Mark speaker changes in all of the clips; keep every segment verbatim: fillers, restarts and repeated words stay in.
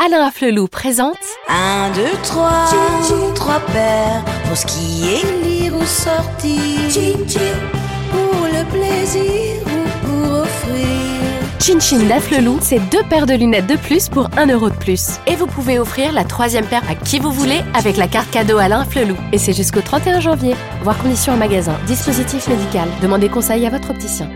Speaker 1: Alain Afflelou présente
Speaker 2: Un, deux, trois, trois paires pour skier, lire ou sortir, pour le plaisir ou pour offrir.
Speaker 1: Chin Chin d'Afflelou, c'est deux paires de lunettes de plus pour un euro de plus. Et vous pouvez offrir la troisième paire à qui vous voulez avec la carte cadeau Alain Afflelou. Et c'est jusqu'au trente et un janvier. Voir conditions en magasin. Dispositif médical. Demandez conseil à votre opticien.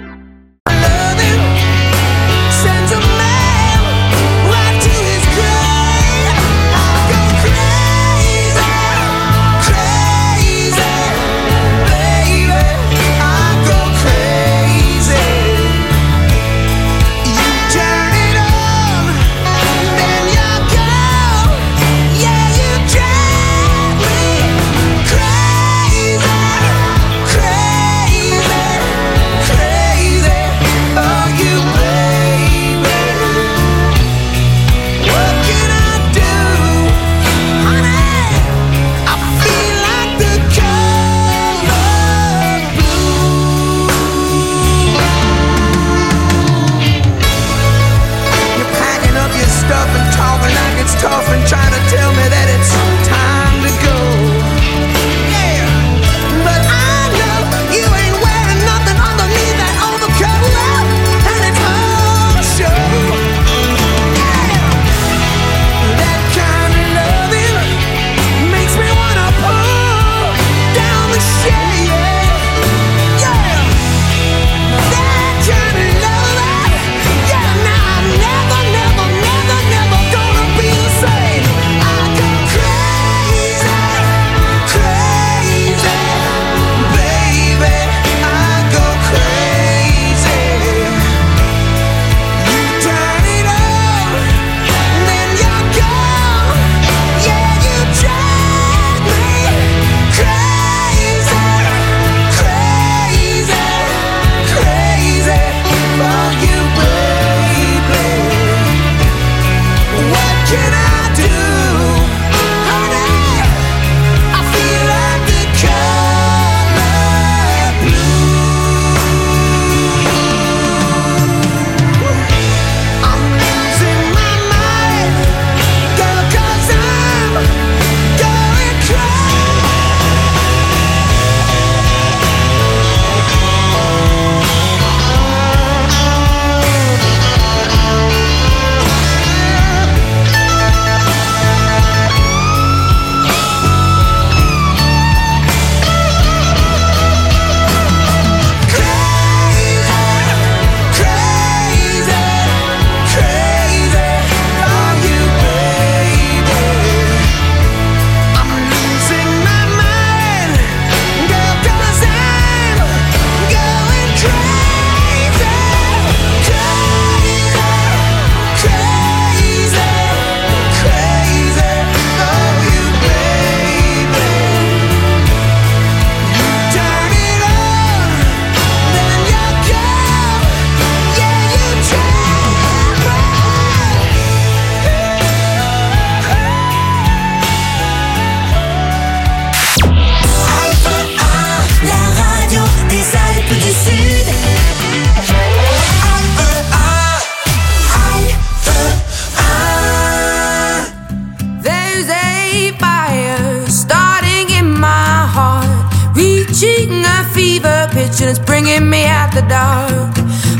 Speaker 3: It's bringing me out the dark.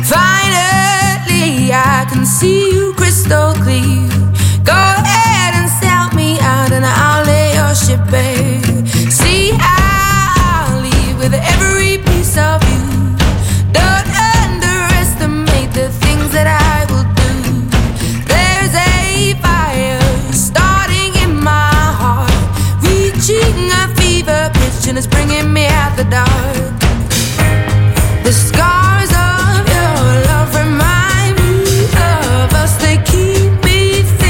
Speaker 3: Finally, I can see you crystal clear. Go ahead and sell me out, and I'll lay your ship bare. See, I'll leave with every piece of you. Don't underestimate the things that I will do. There's a fire starting in my heart, reaching a fever pitch, and it's bringing me out the dark. The scars of your love remind me of us. They keep me thinking.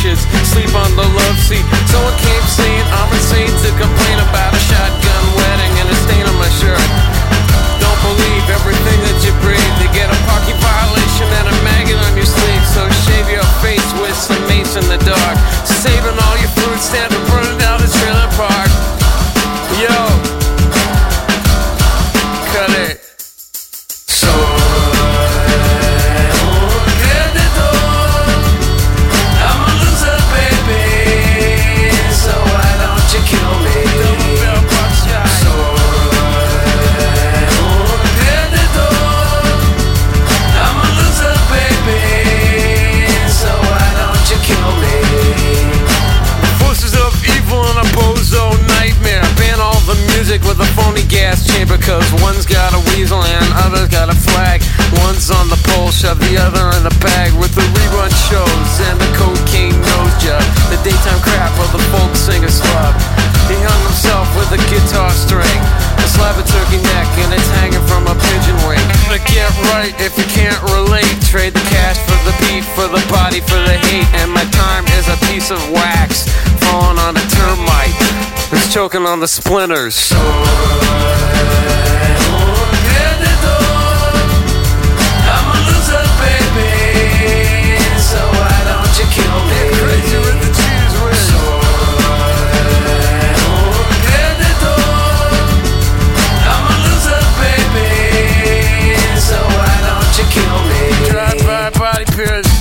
Speaker 4: couches, sleep on the love seat. Someone came saying I'm insane to complain about a shotgun wedding and a stain on my shirt. Don't believe everything that you breathe. You get a parking violation and a maggot on your sleeve. So shave your face with some mace in the dark. Saving all your food stamps and burning down the trailer park. Yo, cut it. So with a phony gas chamber, cause one's got a weasel and other's got a flag. One's on the pole, shove the other in a bag. With the rerun shows and the cocaine nose job, the daytime crap of the folk singer slub. He hung himself with a guitar string, a slab of turkey neck, and it's hanging from a pigeon wing. But get right if you can't relate. Trade the cash for the beat, for the body, for the hate. And my time is a piece of wax falling on a termite. It's choking on the splinters. So I'm a loser, baby. So why don't you kill me? Get crazy with the cheese whiz. So I'm a loser, baby. So why don't you kill me? Drive-by body pierce.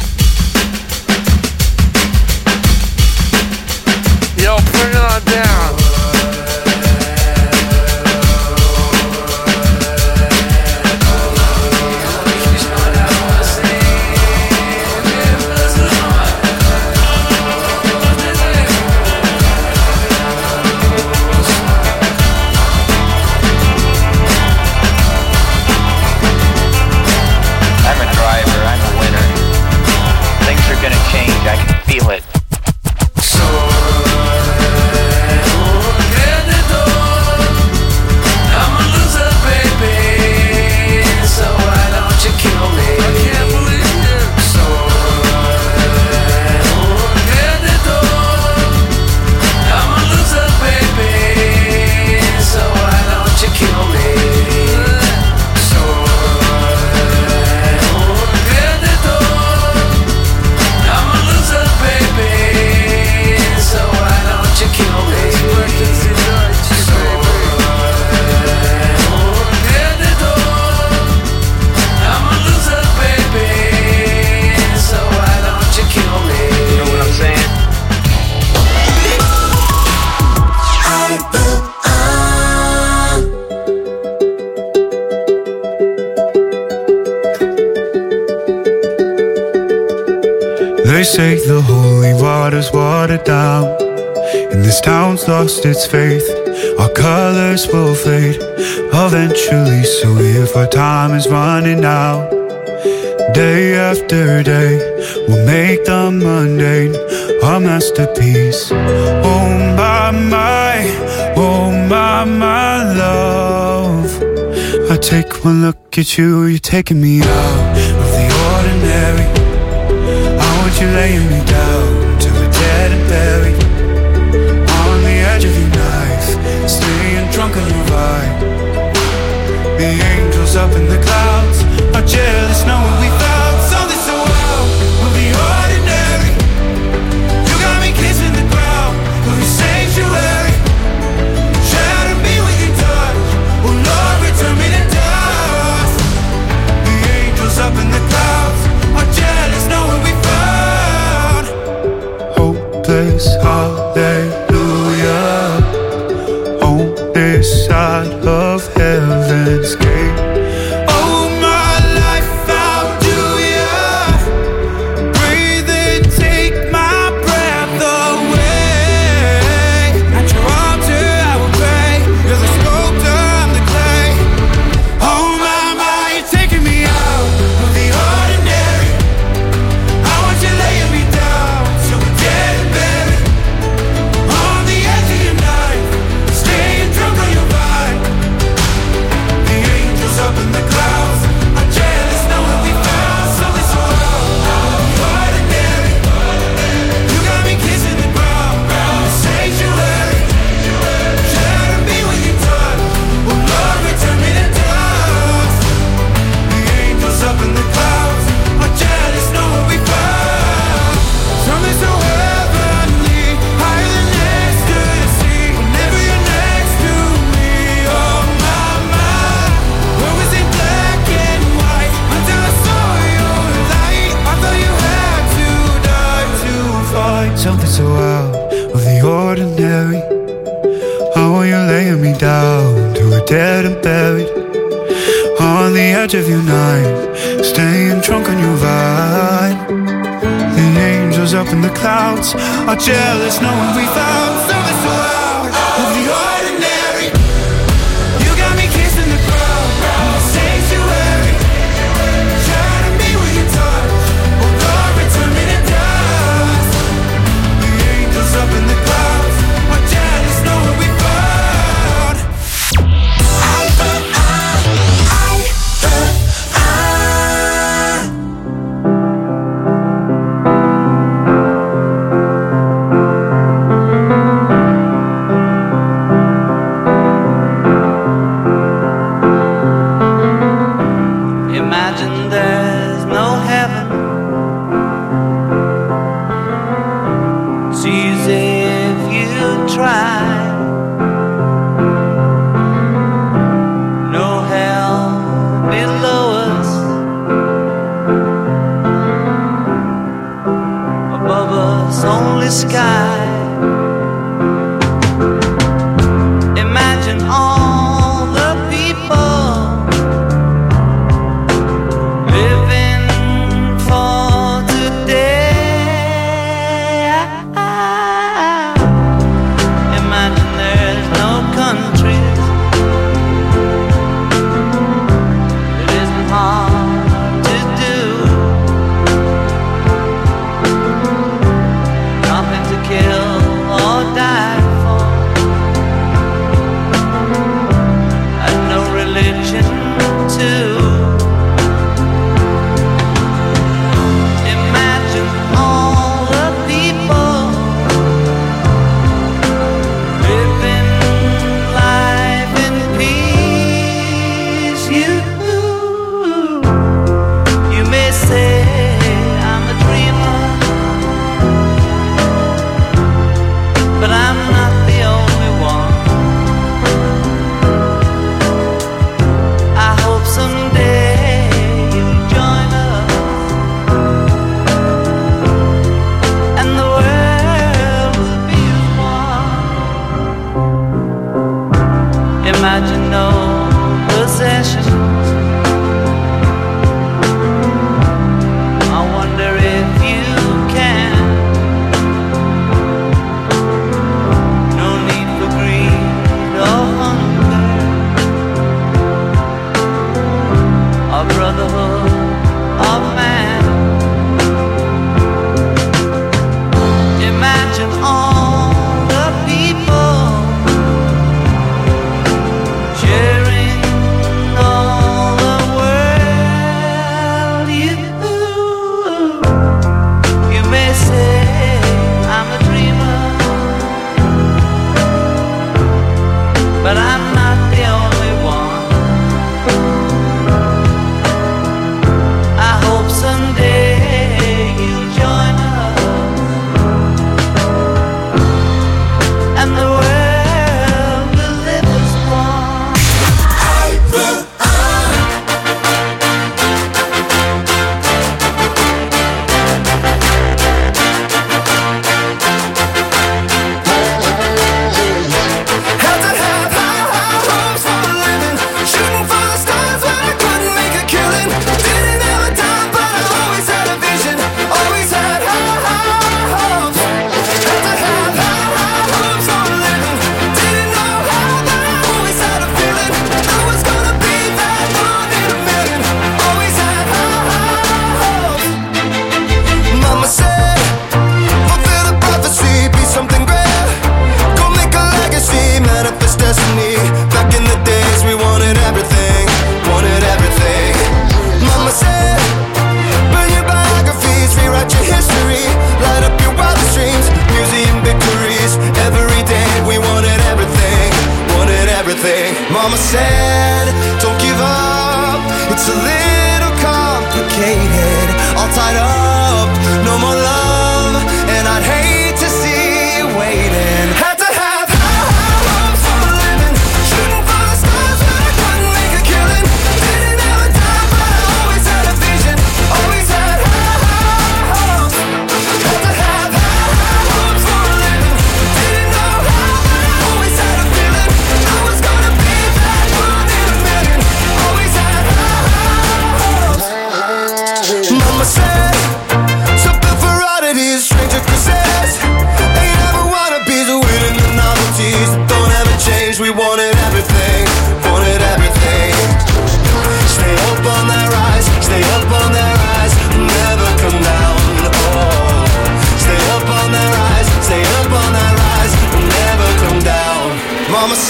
Speaker 4: Yo, bring it on down.
Speaker 5: I can feel it.
Speaker 4: So I'm a loser, baby. So why don't you kill me? I can't believe you. So I'm a loser, baby. So why don't you kill me? So
Speaker 6: they say the holy water's watered down, and this town's lost its faith. Our colors will fade eventually, so if our time is running out, day after day, we'll make the mundane our masterpiece. Oh my, my, oh my, my love, I take one look at you, you're taking me out of the ordinary. You're laying me down to a dead and buried on the edge of your knife, staying drunk on your vibe. The angels up in the clouds are jealous knowing we found something so wild. We'll be ordinary. You got me kissing the ground, we'll be sanctuary. Shatter me with your touch, oh Lord, return me to dust. The angels up in the clouds are jealous knowing we found hopeless, hallelujah, on this side of heaven's gate. Oh, my life, how do ya breathe and take my breath away? At your altar I will pray, you're the sculptor, I'm the clay. Oh my, my, you're taking me out of the ordinary. I want you laying me down so we're dead and buried on the edge of your knife, staying drunk on your vibe. The angels like something so out of the ordinary. How are you laying me down to a dead and buried on the edge of your night, staying drunk on your vibe. The angels up in the clouds are jealous knowing we found something so out of the ordinary. You got me kissing the ground, the sanctuary, trying to be with your touch, oh Lord, return me to dust. The angels up in the clouds are jealous knowing we found.
Speaker 7: Sky. Imagine all the people living for today. Imagine there's no countries. It isn't hard to do. Nothing to kill.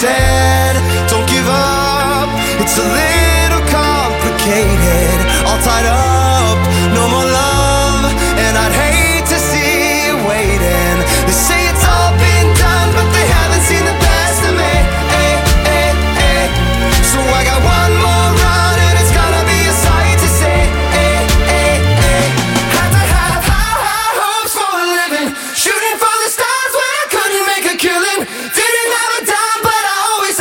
Speaker 8: said, don't give up, it's a little complicated. All tied up, no more love, and I'd hate to see you waiting. They say it's all been done, but they haven't seen the best of me. Ay, ay, ay. So I got one more run, and it's gonna be a sight to see. Ay, ay, ay. Had to have high, high hopes for a living, shooting for the stars when I couldn't make a killing. Didn't have a dime, but I always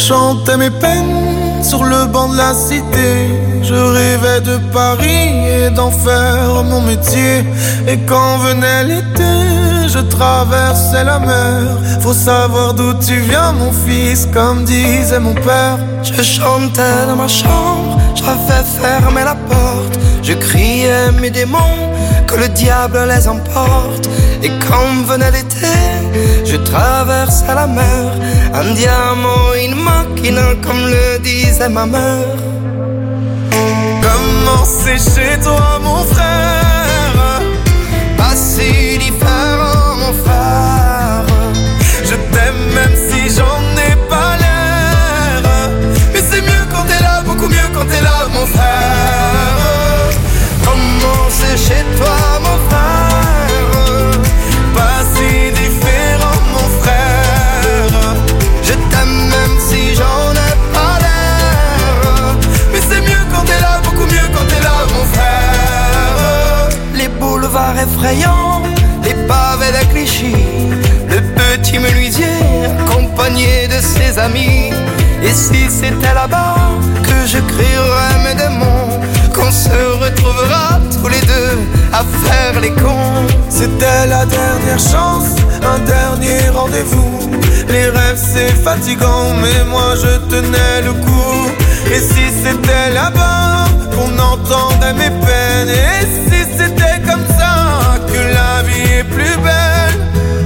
Speaker 9: chantais mes peines sur le banc de la cité. Je rêvais de Paris et d'en faire mon métier. Et quand venait l'été, je traversais la mer. Faut savoir d'où tu viens mon fils, comme disait mon père. Je chantais dans ma chambre, j'avais fermé la porte. Je criais mes démons, que le diable les emporte. Et quand venait l'été, je traversais la mer. Andiamo in macchina, comme le disait ma mère. Comment c'est chez toi mon frère? Pas si différent mon frère. Je t'aime même si j'en ai pas l'air. Mais c'est mieux quand t'es là, beaucoup mieux quand t'es là mon frère. Comment c'est chez toi mon frère? Pas si différent mon frère. Je t'aime même si j'en ai pas l'air. Mais c'est mieux quand t'es là, beaucoup mieux quand t'es là mon frère. Les boulevards effrayants, les pavés de Clichy, le petit menuisier accompagné de ses amis. Et si c'était là-bas que je crierais mes démons, qu'on se retrouvera tous les deux à faire les cons. C'était la dernière chance, un dernier rendez-vous. Les rêves c'est fatigant, mais moi je tenais le coup. Et si c'était là-bas qu'on entendait mes peines, et si c'était comme ça que la vie est plus belle.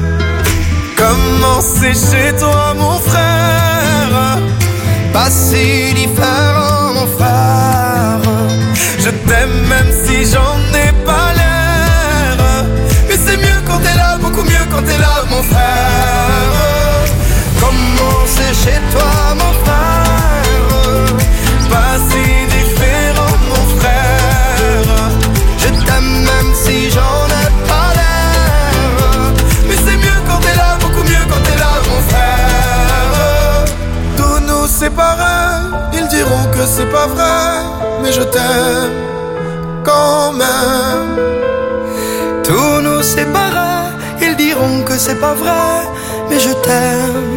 Speaker 9: Comment c'est chez toi mon frère? Pas si différent mon frère. Je t'aime même si j'en ai pas l'air. Mais c'est mieux quand t'es là, beaucoup mieux quand t'es là mon frère. Comment c'est chez toi mon frère? Pas si différent mon frère. Je t'aime même si j'en ai pas l'air. Mais c'est mieux quand t'es là, beaucoup mieux quand t'es là mon frère. Tous nous séparer, ils diront que c'est pas vrai, mais je t'aime quand même. Tous nous séparer, ils diront que c'est pas vrai, mais je t'aime.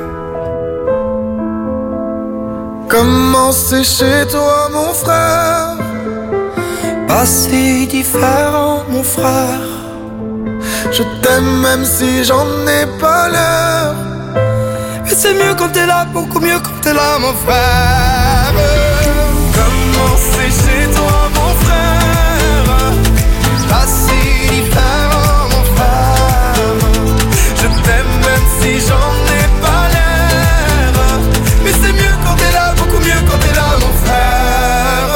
Speaker 9: Comment c'est chez toi mon frère? Pas si différent mon frère. Je t'aime même si j'en ai pas l'air. Mais c'est mieux quand t'es là, beaucoup mieux quand t'es là mon frère. Comment c'est chez toi mon frère? Pas si différent mon frère. Je t'aime même si j'en ai pas l'air. Mais c'est mieux quand t'es là, beaucoup mieux quand t'es là mon frère.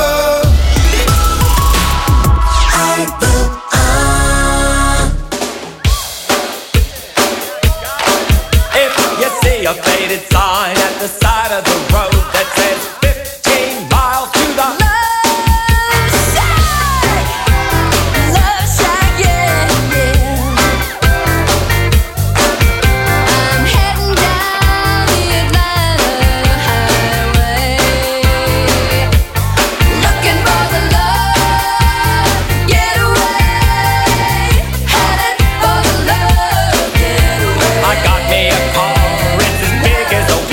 Speaker 10: If you see a faded sign at the side of the road that says fifteen miles to the
Speaker 3: Love Shack, Love Shack, yeah, yeah. I'm heading down the Atlanta highway, looking for the love getaway, headed for the love getaway.
Speaker 10: I got me a car, it's as big as a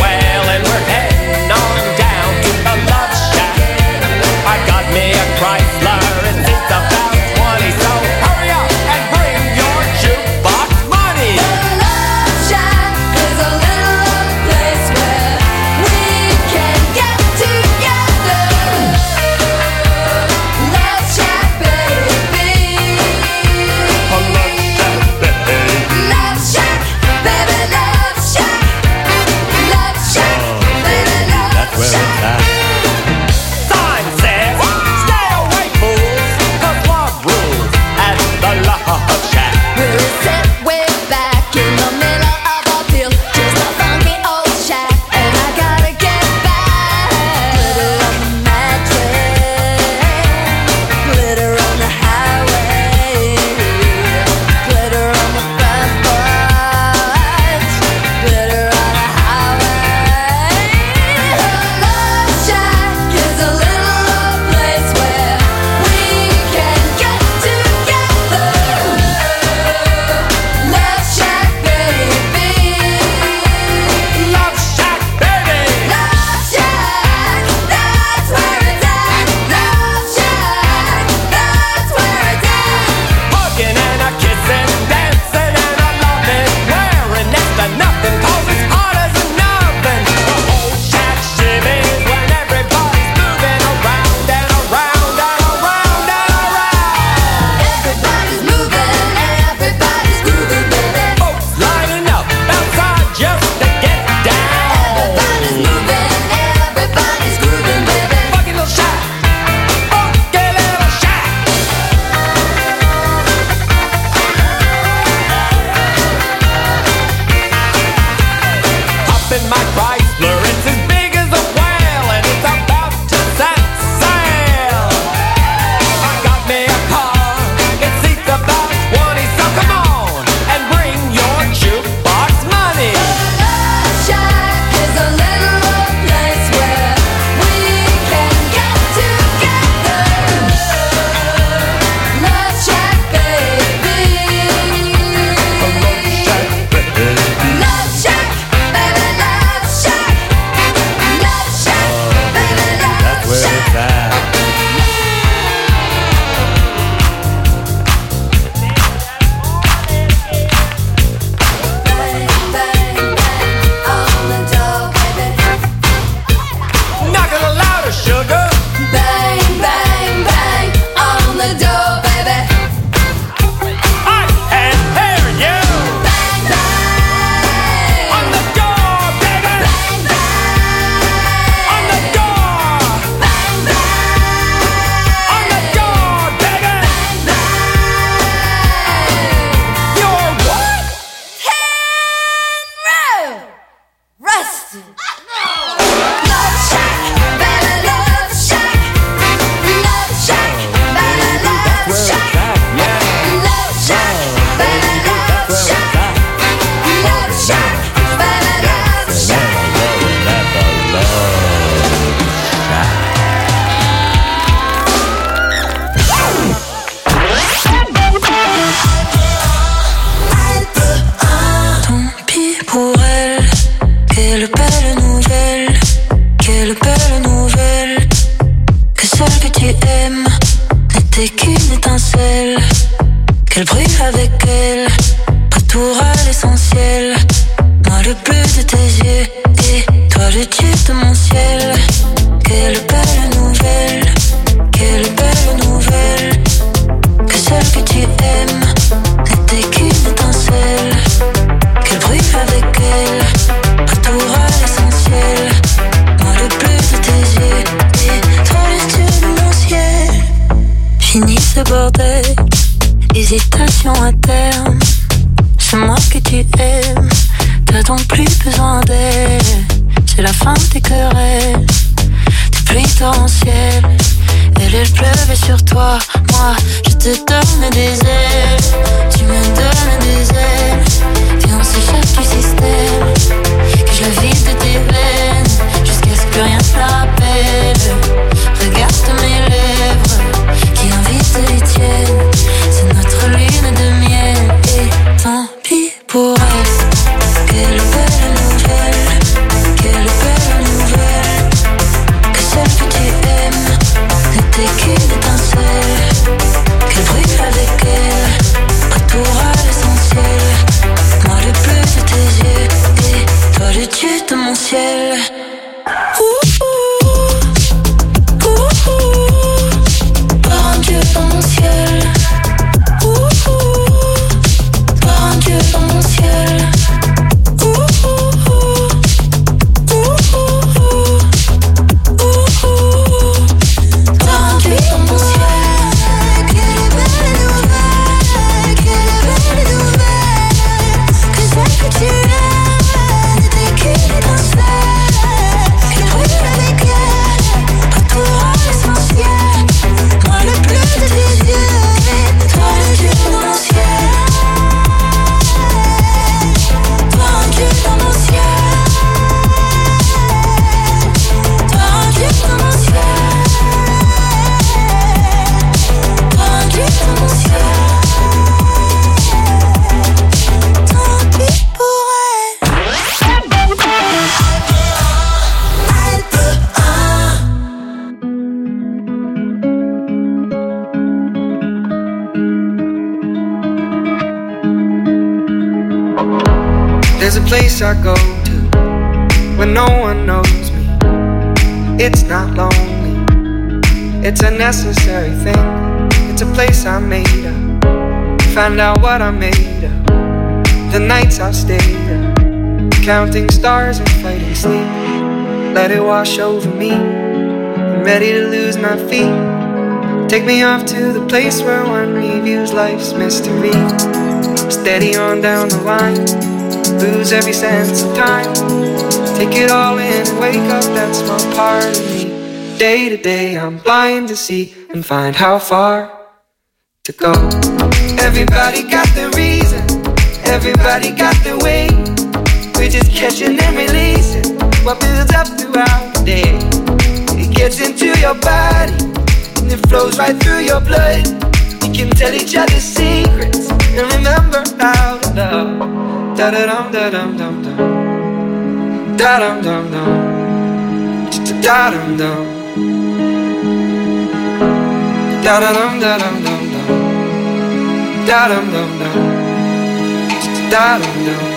Speaker 2: l'essentiel. Moi le bleu de tes yeux et toi le dieu de mon ciel. Quelle belle nouvelle, quelle belle nouvelle. Que celle que tu aimes n'était qu'une étincelle. Qu'elle brûle avec elle, retour à l'essentiel. Moi le bleu de tes yeux et toi le dieu de mon ciel. Fini ce bordel, hésitation à terme. C'est moi que tu aimes, t'as donc plus besoin d'elle. C'est la fin des querelles, des pluies torrentielles. Elle, elle pleuvait sur toi, moi je te donne des ailes. Tu me donnes des ailes, et on s'échappe du système. Que je la vide de tes veines, jusqu'à ce que plus rien ne la rappelle. Regarde mes lèvres, qui invitent les tiennes. C'est notre lune de miel, et tant pis pour elle. Quelle belle nouvelle, quelle belle nouvelle. Que celle que tu aimes n'était qu'une étincelle. Qu'elle brûle avec elle, retour à l'essentiel. Moi le bleu de tes yeux et toi le dieu de mon ciel. Ouh, ouh, ouh, ouh. Par un dieu dans mon ciel. Ouh, ouh, par un dieu dans mon ciel.
Speaker 11: There's a place I go to when no one knows me. It's not lonely, it's a necessary thing. It's a place I made up, find out what I made of. The nights I've stayed up, counting stars and fighting sleep. Let it wash over me, I'm ready to lose my feet. Take me off to the place where one reviews life's mystery. Steady on down the line, lose every sense of time. Take it all in and wake up that small part of me. Day to day I'm blind to see and find how far to go. Everybody got their reason, everybody got their way. We're just catching and releasing what builds up throughout the day. It gets into your body and it flows right through your blood. We can tell each other secrets and remember how to love. Da da dum da dum dum dum, da dum dum dum, da dum dum, da da dum da dum dum dum, da dum dum dum, da dum dum.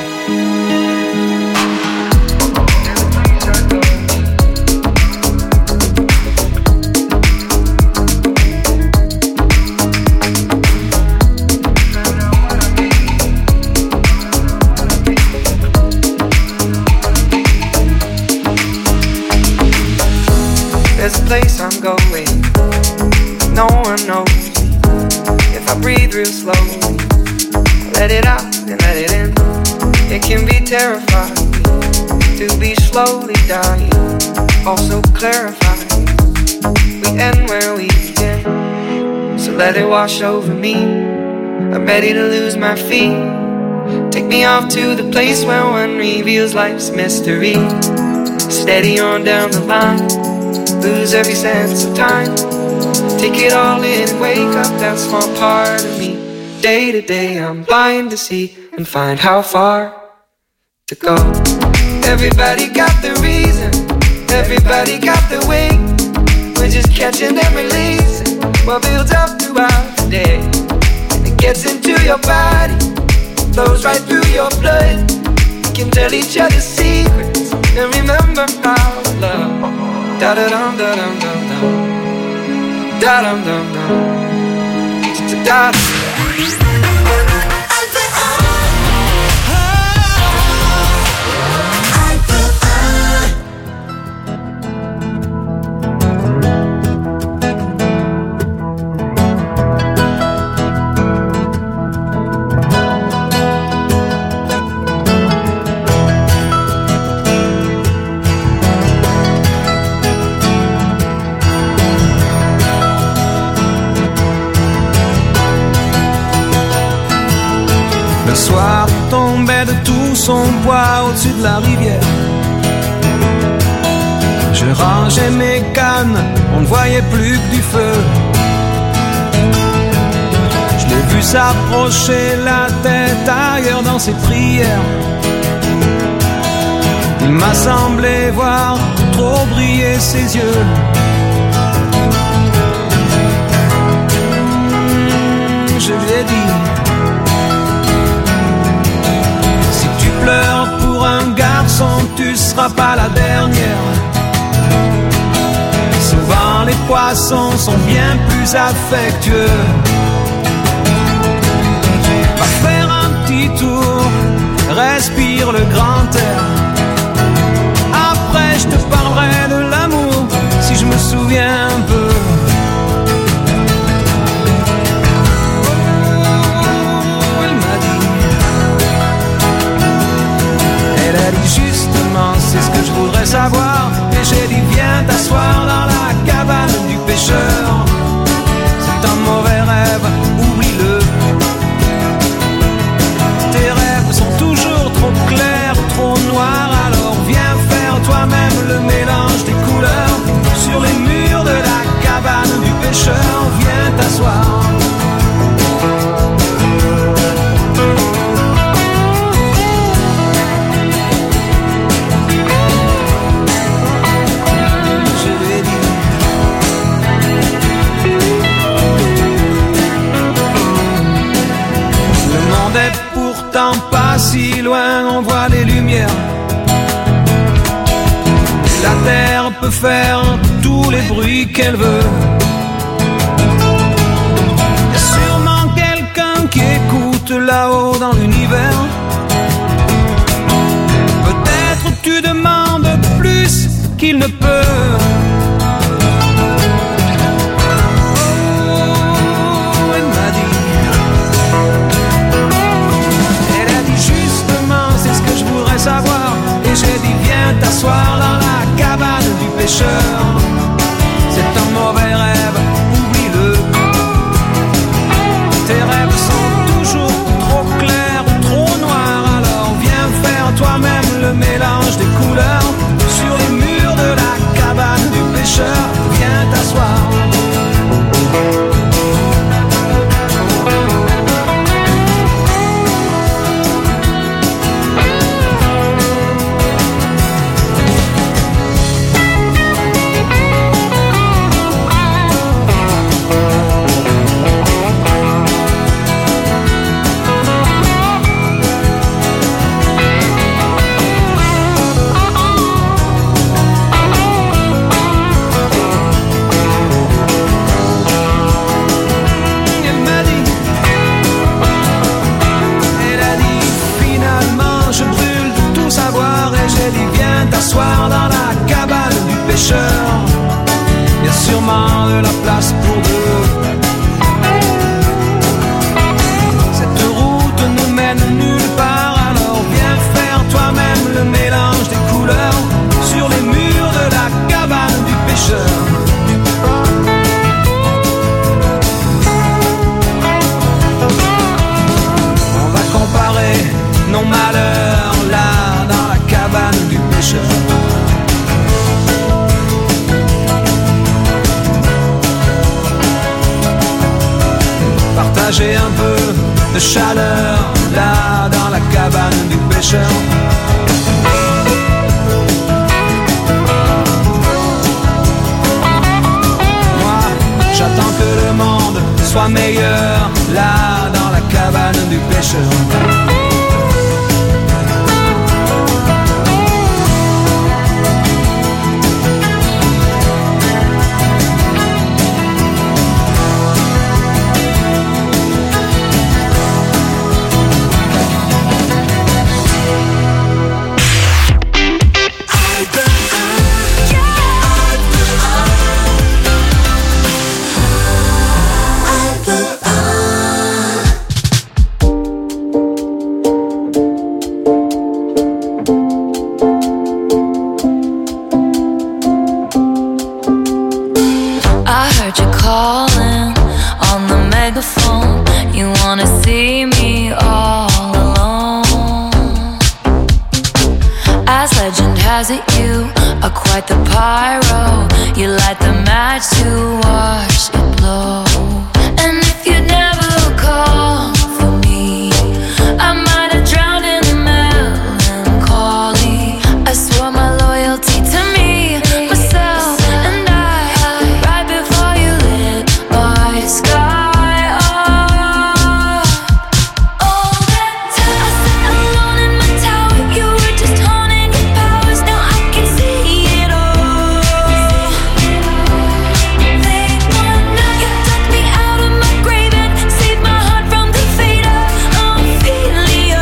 Speaker 11: There's a place I'm going, no one knows me. If I breathe real slowly, let it out and let it in. It can be terrifying to be slowly dying, also clarifying. We end where we begin, so let it wash over me. I'm ready to lose my feet. Take me off to the place where one reveals life's mystery. Steady on down the line, lose every sense of time. Take it all in and wake up that small part of me. Day to day I'm blind to see and find how far to go. Everybody got their reason, everybody got their way. We're just catching and releasing what builds up throughout the day. And it gets into your body, flows right through your blood. We can tell each other secrets and remember our love. Da da dum da dum dum dum. Da dum dum dum. Da dum.
Speaker 12: Le soir tombait de tout son poids au-dessus de la rivière. Je rangeais mes cannes, on ne voyait plus que du feu. Je l'ai vu s'approcher, la tête ailleurs dans ses prières. Il m'a semblé voir trop briller ses yeux. Je lui ai dit: si tu pleures pour un garçon, tu seras pas la dernière. Souvent les poissons sont bien plus affectueux. Va faire un petit tour, respire le grand air. Après je te parlerai de l'amour, si je me souviens un peu. Justement, c'est ce que je voudrais savoir. Et j'ai dit: viens t'asseoir dans la cabane du pêcheur. C'est un mauvais rêve, oublie-le. Tes rêves sont toujours trop clairs, trop noirs. Alors viens faire toi-même le mélange des couleurs. Sur les murs de la cabane du pêcheur, viens t'asseoir. Pas si loin, on voit les lumières. La terre peut faire tous les bruits qu'elle veut. Y a sûrement quelqu'un qui écoute là-haut dans l'univers. Peut-être tu demandes plus qu'il ne peut. Savoir. Et j'ai dit: viens t'asseoir dans la cabane du pêcheur. C'est un mauvais rêve, oublie-le. Tes rêves sont toujours trop clairs, trop noirs. Alors viens faire toi-même le mélange des couleurs. Sur les murs de la cabane du pêcheur, viens t'asseoir. Dans la cabane du pêcheur, y a sûrement de la place pour deux. Cette route nous mène nulle part, alors viens faire toi-même le mélange des couleurs. Sur les murs de la cabane du pêcheur. On va comparer nos malheurs là dans la cabane du pêcheur. Partager un peu de chaleur là dans la cabane du pêcheur. Moi, j'attends que le monde soit meilleur là dans la cabane du pêcheur.
Speaker 2: Legend has it you are quite the pyro. You light the match to watch it blow. And if you'd never call for me, I might have drowned in the melancholy. I swore my loyalty to me, myself, and I, right before you lit my sky up. All that time I sat alone in my tower, you were just honing your powers. Now I can see it all. Late one night, you dug me out of my grave and saved my heart from the fate of Ophelia.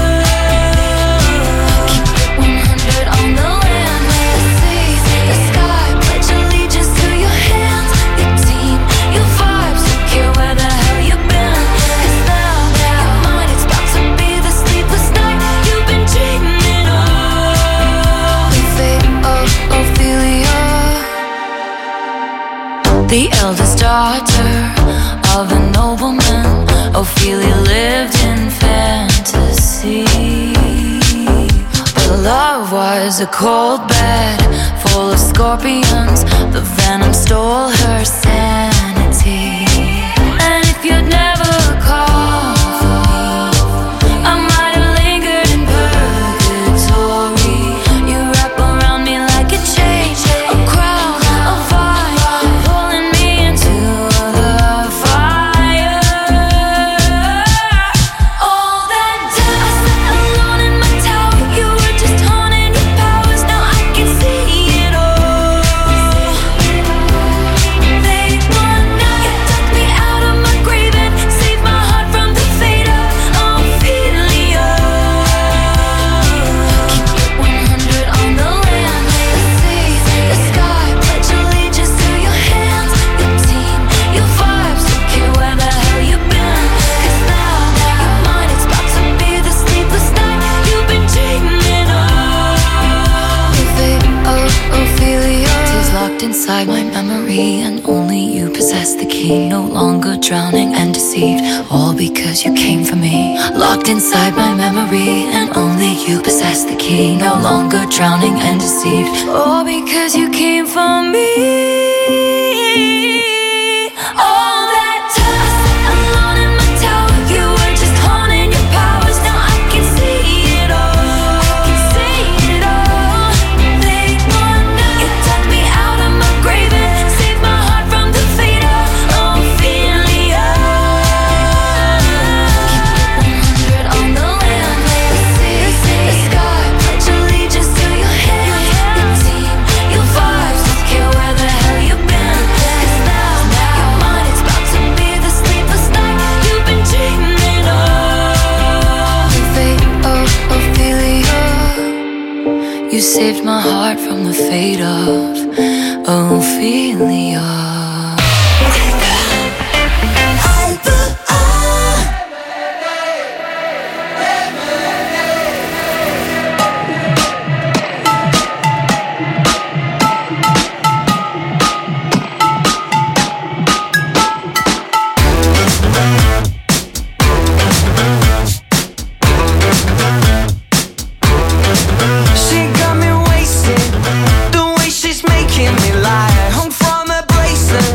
Speaker 2: Keep it one hundred on the land, may I see the sky. Pledge allegiance to your hands, your team, your vibes. Don't care where the hell you've been, 'cause now, now your mind is about to be the sleepless night you've been dreaming of. The fate of Ophelia, the eldest daughter of a nobleman. Ophelia lived in fantasy, but love was a cold bed full of scorpions. The venom stole her sanity. And if you'd never called for me, I might have lingered in purgatory. You wrap around me like a chain, a crown, a fire, pulling me into the fire. All that time I sat alone in my tower, you were just honing your powers. Now I can see it all. Late one night, you dug me out of my grave and saved my heart from the fate of Ophelia. Keep it one hundred on the land, may I see the sky. Pledge allegiance to your hands, your team, your vibes. Don't care where the hell you've been, 'cause now, now your mind is about to be the sleepless night you've been dreaming of. The fate of Ophelia is locked inside my memory, and only you possess the key. No longer drowning and deceived, all because you came for me. Locked inside my memory, and only you possess the key. No longer drowning and deceived, all because you came for me. All that time I sat alone in my tower, you were just honing your powers. Now I can see it all. I can see it all. Late one night, you dug me out of my grave and saved my heart from the fate of Ophelia. Keep it one hundred on the land, may I see the sky. Pledge allegiance to your hands, your team, your vibes. Don't care where the hell you've been, 'cause now, now your mind is about to be the sleepless night you've been dreaming of. The fate of Ophelia, you saved my heart from the fate of Ophelia.
Speaker 12: She got me wasted, the way she's making me lie. Hung from her bracelet,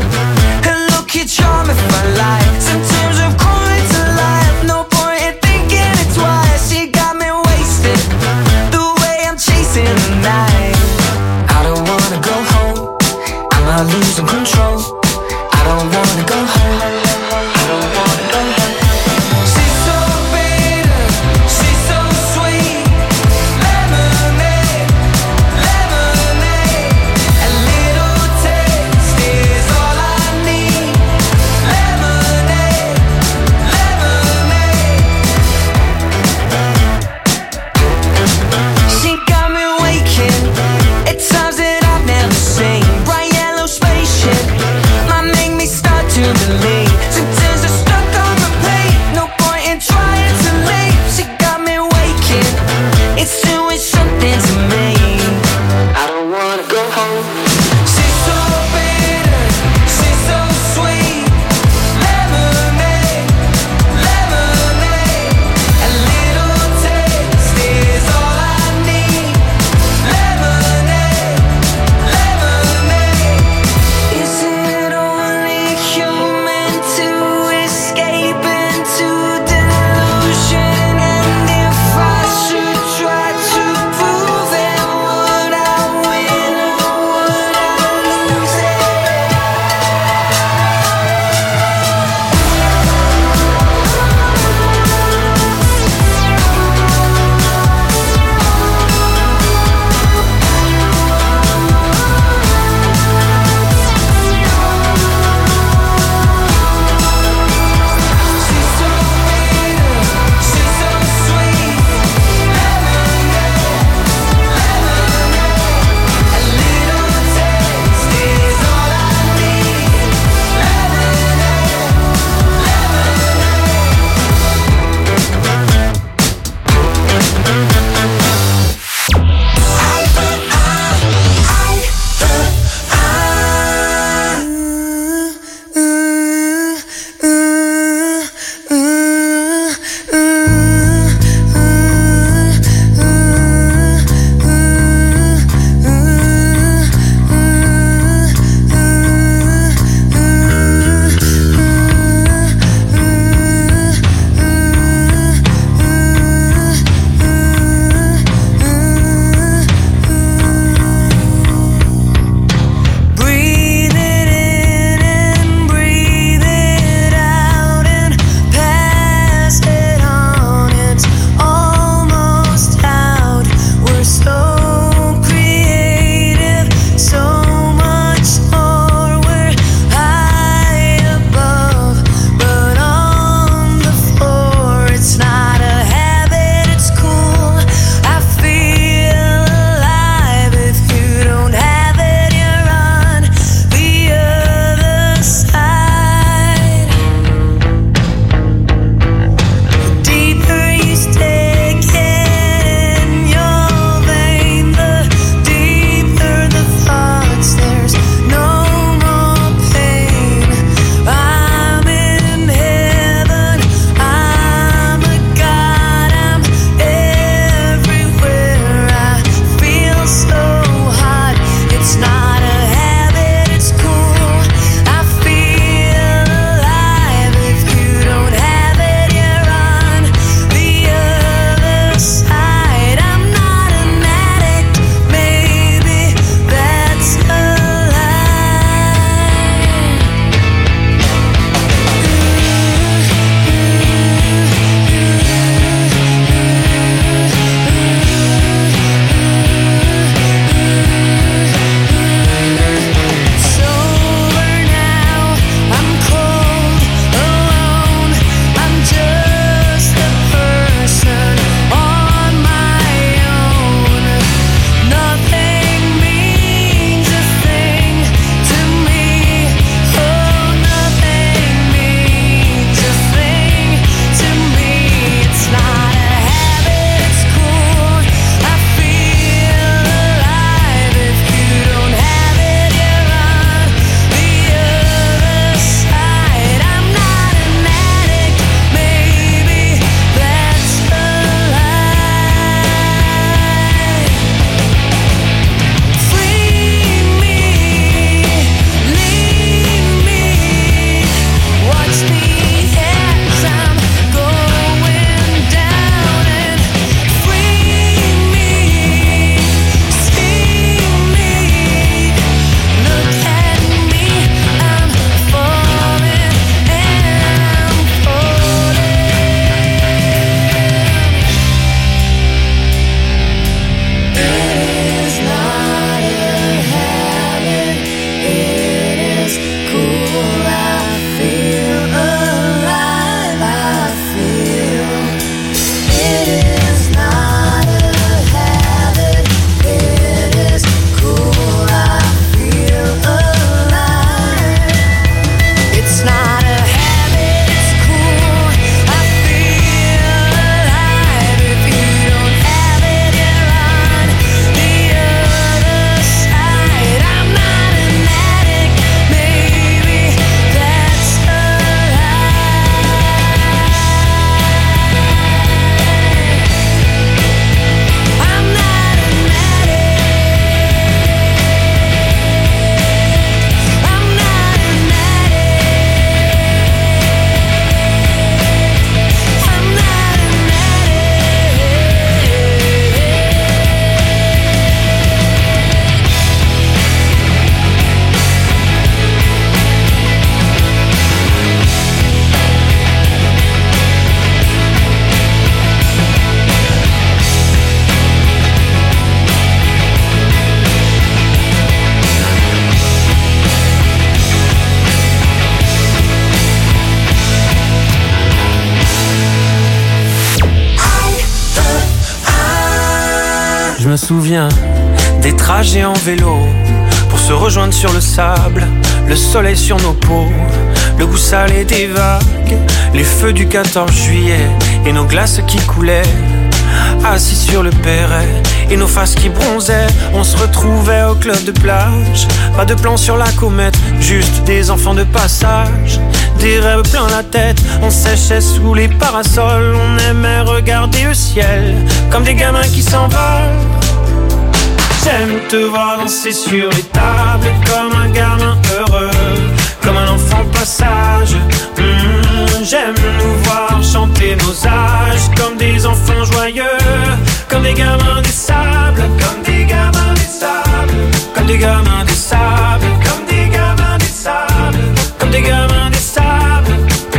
Speaker 13: Je me souviens des trajets en vélo pour se rejoindre sur le sable, le soleil sur nos peaux, le goût salé des vagues, les feux du quatorze juillet et nos glaces qui coulaient. Assis sur le perret et nos faces qui bronzaient, on se retrouvait au club de plage. Pas de plan sur la comète, juste des enfants de passage. Des rêves plein la tête, on séchait sous les parasols. On aimait regarder le ciel comme des gamins qui s'envolent. J'aime te voir danser sur les tables comme un gamin heureux, comme un enfant passage. Mmh, j'aime nous voir chanter nos âges comme des enfants joyeux, comme des gamins des sables, comme des gamins des sables, comme des gamins des sables, comme des gamins des sables, comme des gamins des sables.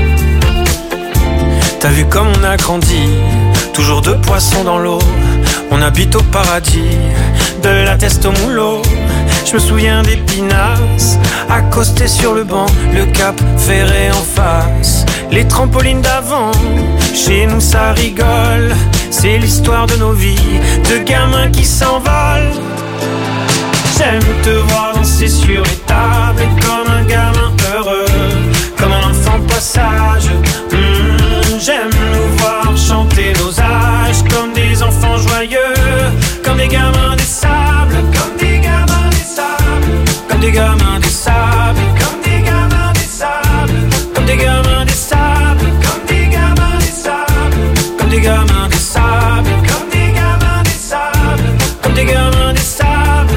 Speaker 13: T'as vu comme on a grandi, toujours deux poissons dans l'eau. On habite au paradis, de la teste au moulot. Je me souviens des pinasses, accostés sur le banc, le cap ferré en face, les trampolines d'avant. Chez nous ça rigole, c'est l'histoire de nos vies, de gamins qui s'envolent. J'aime te voir danser sur les tables comme un gamin heureux, comme un enfant passage. Mmh, j'aime nous voir chanter nos âges comme des enfants joyeux, comme des gamins des sables, comme des gamins des sables, comme des gamins des sables, comme des gamins des sables, comme des gamins des sables, comme des gamins des sables, comme des gamins des sables, comme des gamins des sables, comme des gamins des sables.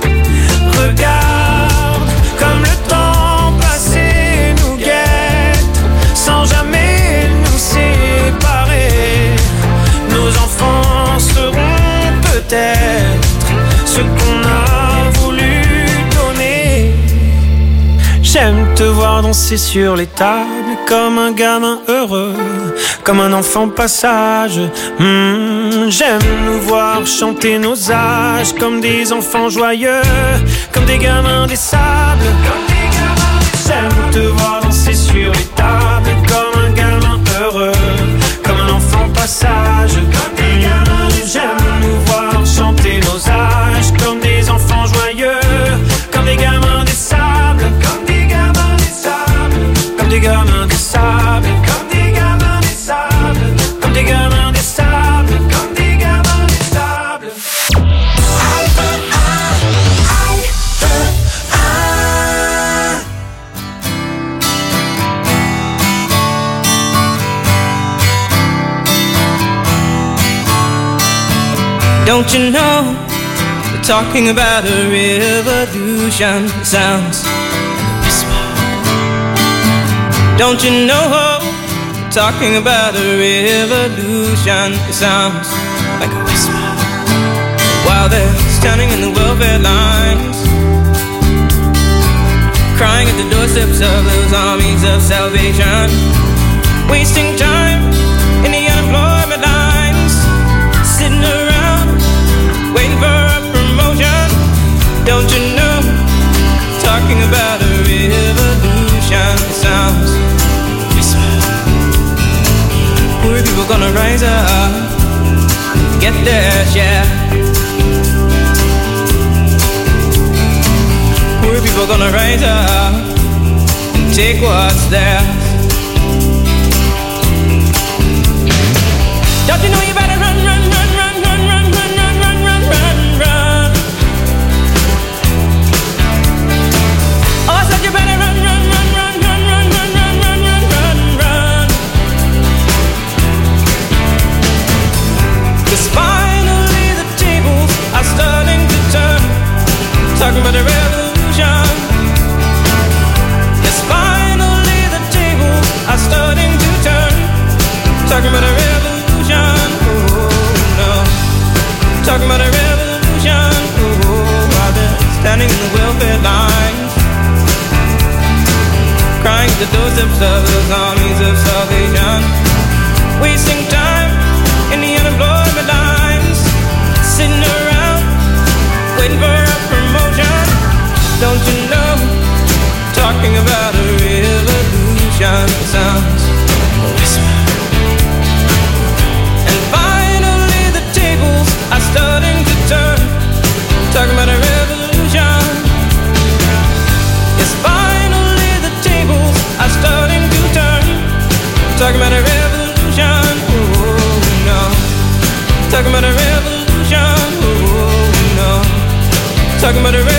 Speaker 13: Regarde comme le temps passé nous guette, sans jamais nous séparer. Nos enfants seront peut-être ce qu'on a voulu donner. J'aime te voir danser sur les tables comme un gamin heureux, comme un enfant passage. Mmh, j'aime nous voir chanter nos âges comme des enfants joyeux, comme des gamins des sables, comme des gamins des sables. J'aime te voir danser sur les tables comme un gamin heureux, comme un enfant passage, comme des gamins des sables. J'aime nous voir chanter nos âges comme des enfants joyeux, comme des gamins des sables, comme des gamins des sables, comme des gamins des sables, comme des gamins des sables, comme des gamins des sables, comme des gamins des sables.
Speaker 14: Don't you know, they're talking about a revolution. It sounds like a whisper. Don't you know, they're talking about a revolution. It sounds like a whisper. While they're standing in the welfare lines, crying at the doorsteps of those armies of salvation, wasting time in the unemployment lines, sitting around waiting for a promotion. Don't you know, talking about a revolution. It sounds whisper. Poor people gonna rise up, get their share. Poor people gonna rise up and take what's theirs. Don't you know you better run, run, run, run, run, run, run, run, run, run, run, run. Oh, I said you better run, run, run, run, run, run, run, run, run, run, run, run. 'Cause finally the tables are starting to turn, talking about a revolution. Yes, finally the tables are starting to turn, talking about a revolution. Oh no, talking about a revolution. Oh, while they're standing in the welfare lines, crying at the doorsteps of those armies of salvation, wasting time in the unemployment lines, sitting around waiting for a promotion. Don't you know, talking about a revolution. It sounds like a whisper. And finally the tables are starting to turn, talking about the rain.